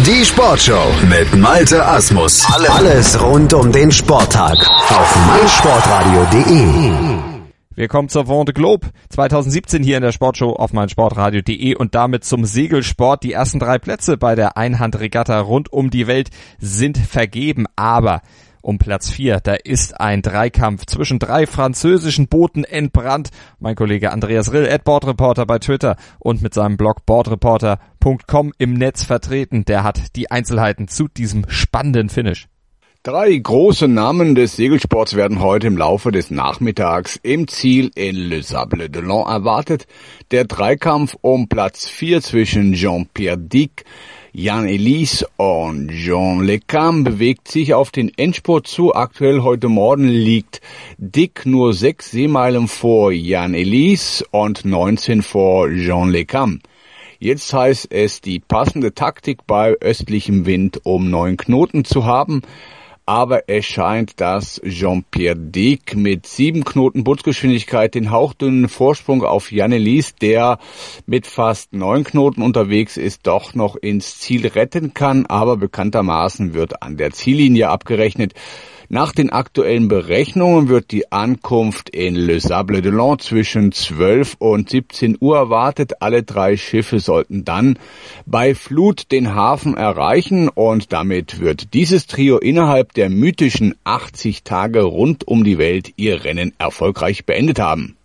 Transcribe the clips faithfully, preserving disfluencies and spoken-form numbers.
Die Sportshow mit Malte Asmus. Alles rund um den Sporttag auf meinsportradio punkt de. Wir kommen zur Vendée Globe zwanzig siebzehn hier in der Sportshow auf meinsportradio punkt de und damit zum Segelsport. Die ersten drei Plätze bei der Einhandregatta rund um die Welt sind vergeben, aber um Platz vier, da ist ein Dreikampf zwischen drei französischen Booten entbrannt. Mein Kollege Andreas Rill, at Bordreporter bei Twitter und mit seinem Blog bordreporter punkt com im Netz vertreten, der hat die Einzelheiten zu diesem spannenden Finish. Drei große Namen des Segelsports werden heute im Laufe des Nachmittags im Ziel in Le Sable-d'Olonne erwartet. Der Dreikampf um Platz vier zwischen Jean-Pierre Dick, Jan Elisse und Jean Le Cam bewegt sich auf den Endspurt zu. Aktuell heute Morgen liegt Dick nur sechs Seemeilen vor Jan Elisse und neunzehn vor Jean Le Cam. Jetzt heißt es, die passende Taktik bei östlichem Wind um neun Knoten zu haben. Aber es scheint, dass Jean-Pierre Dick mit sieben Knoten Bootsgeschwindigkeit den hauchdünnen Vorsprung auf Jan Elisse, der mit fast neun Knoten unterwegs ist, doch noch ins Ziel retten kann. Aber bekanntermaßen wird an der Ziellinie abgerechnet. Nach den aktuellen Berechnungen wird die Ankunft in Le Sable-d'Olonne zwischen zwölf und siebzehn Uhr erwartet. Alle drei Schiffe sollten dann bei Flut den Hafen erreichen und damit wird dieses Trio innerhalb der mythischen achtzig Tage rund um die Welt ihr Rennen erfolgreich beendet haben.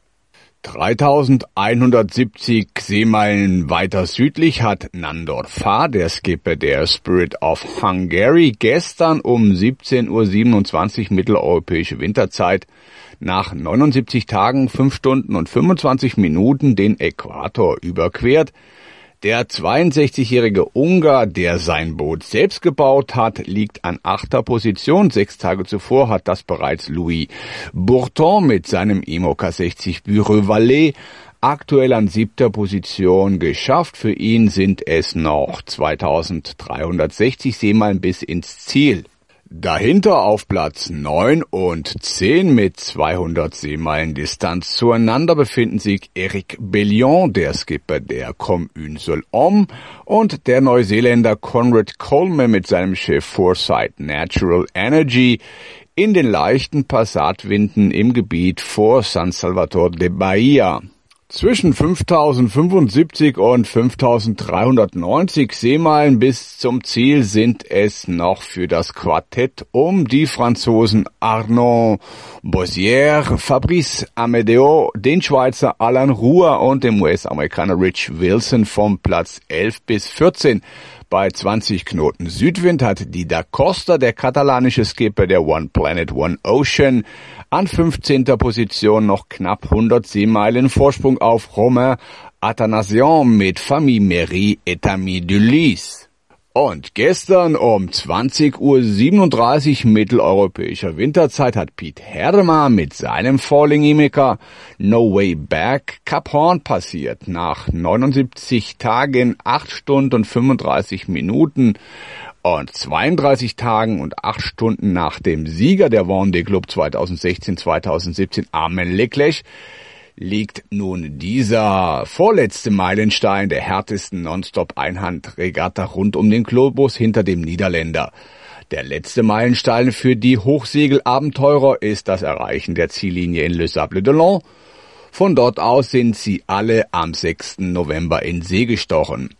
dreitausendeinhundertsiebzig Seemeilen weiter südlich hat Nandor Far, der Skipper der Spirit of Hungary, gestern um siebzehn Uhr siebenundzwanzig mitteleuropäische Winterzeit nach neunundsiebzig Tagen, fünf Stunden und fünfundzwanzig Minuten den Äquator überquert. Der zweiundsechzigjährige Ungar, der sein Boot selbst gebaut hat, liegt an achter Position. Sechs Tage zuvor hat das bereits Louis Bourton mit seinem Imoca sechzig Bureau Vallée aktuell an siebter Position geschafft. Für ihn sind es noch zweitausenddreihundertsechzig Seemeilen bis ins Ziel. Dahinter auf Platz neun und zehn mit zweihundert Seemeilen Distanz zueinander befinden sich Eric Bellion, der Skipper der Comme une seule homme, und der Neuseeländer Conrad Coleman mit seinem Schiff Foresight Natural Energy in den leichten Passatwinden im Gebiet vor San Salvador de Bahia. Zwischen fünftausendfünfundsiebzig und fünftausenddreihundertneunzig Seemeilen bis zum Ziel sind es noch für das Quartett um die Franzosen Arnaud Bossière, Fabrice Amédéo, den Schweizer Alain Ruhr und dem U S-Amerikaner Rich Wilson vom Platz elf bis vierzehn. Bei zwanzig Knoten Südwind hat Dida Costa, der katalanische Skipper der One Planet One Ocean, an fünfzehnter Position noch knapp hundert Seemeilen Vorsprung auf Romain Athanasian mit Famille Méry et Amis du Lys. Und gestern um zwanzig Uhr siebenunddreißig mitteleuropäischer Winterzeit hat Piet Herma mit seinem Falling Imoca No Way Back Cap Horn passiert. Nach neunundsiebzig Tagen, acht Stunden und fünfunddreißig Minuten und zweiunddreißig Tagen und acht Stunden nach dem Sieger der Vendée Globe zweitausendsechzehn zweitausendsiebzehn, Armen Leclerc, liegt nun dieser vorletzte Meilenstein der härtesten Nonstop-Einhandregatta rund um den Globus hinter dem Niederländer. Der letzte Meilenstein für die Hochsegelabenteurer ist das Erreichen der Ziellinie in Le Sable-d'Olonne. Von dort aus sind sie alle am sechsten November in See gestochen.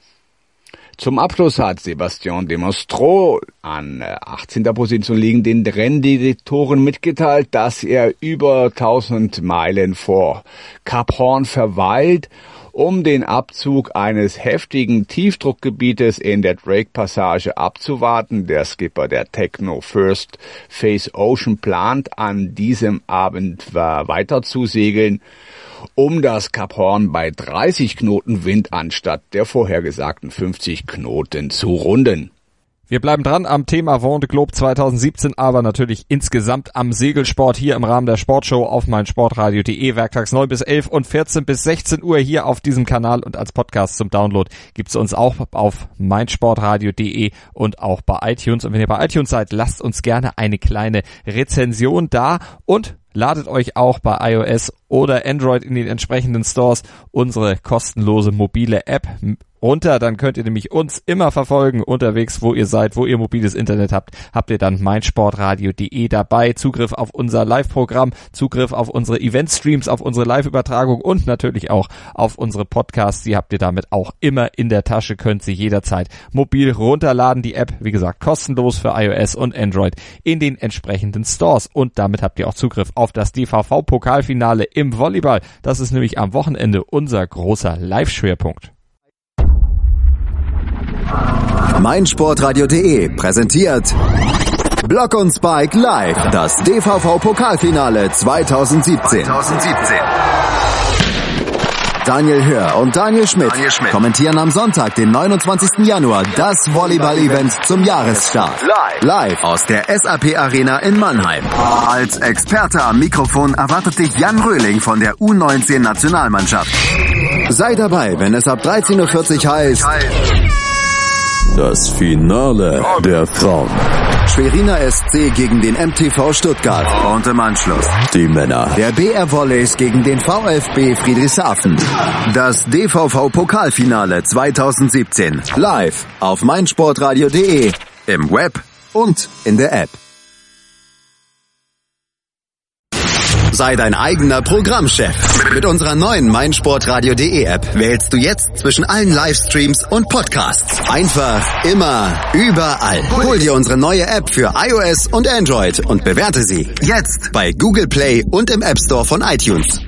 Zum Abschluss hat Sébastien Demostro an achtzehnter Position liegend den Renndirektoren mitgeteilt, dass er über tausend Meilen vor Cap Horn verweilt, um den Abzug eines heftigen Tiefdruckgebietes in der Drake-Passage abzuwarten. Der Skipper der Techno First Face Ocean plant, an diesem Abend weiter zu segeln, um das Cap Horn bei dreißig Knoten Wind anstatt der vorhergesagten fünfzig Knoten zu runden. Wir bleiben dran am Thema Vendée Globe zwanzig siebzehn, aber natürlich insgesamt am Segelsport hier im Rahmen der Sportshow auf meinsportradio punkt de, werktags neun bis elf und vierzehn bis sechzehn Uhr hier auf diesem Kanal und als Podcast zum Download gibt's uns auch auf meinsportradio punkt de und auch bei iTunes. Und wenn ihr bei iTunes seid, lasst uns gerne eine kleine Rezension da und ladet euch auch bei iOS oder Android in den entsprechenden Stores unsere kostenlose mobile App runter, dann könnt ihr nämlich uns immer verfolgen, unterwegs, wo ihr seid, wo ihr mobiles Internet habt, habt ihr dann meinsportradio punkt de dabei, Zugriff auf unser Live-Programm, Zugriff auf unsere Event-Streams, auf unsere Live-Übertragung und natürlich auch auf unsere Podcasts, die habt ihr damit auch immer in der Tasche, könnt sie jederzeit mobil runterladen, die App, wie gesagt, kostenlos für iOS und Android in den entsprechenden Stores und damit habt ihr auch Zugriff auf das D V V-Pokalfinale im Volleyball, das ist nämlich am Wochenende unser großer Live-Schwerpunkt. meinsportradio punkt de präsentiert Block und Spike live, das D V V-Pokalfinale zwanzig siebzehn. Daniel Hör und Daniel Schmidt, Daniel Schmidt kommentieren am Sonntag, den neunundzwanzigsten Januar, das Volleyball-Event zum Jahresstart. Live. Live aus der S A P Arena in Mannheim. Als Experte am Mikrofon erwartet dich Jan Röhling von der U neunzehn Nationalmannschaft. Sei dabei, wenn es ab dreizehn Uhr vierzig heißt... Das Finale der Frauen. Schweriner S C gegen den M T V Stuttgart. Und im Anschluss die Männer. Der B R Volleys gegen den VfB Friedrichshafen. Das D V V-Pokalfinale zwanzig siebzehn. Live auf meinsportradio punkt de, im Web und in der App. Sei dein eigener Programmchef. Mit unserer neuen meinsportradio punkt de App wählst du jetzt zwischen allen Livestreams und Podcasts. Einfach, immer, überall. Hol dir unsere neue App für iOS und Android und bewerte sie jetzt bei Google Play und im App Store von iTunes.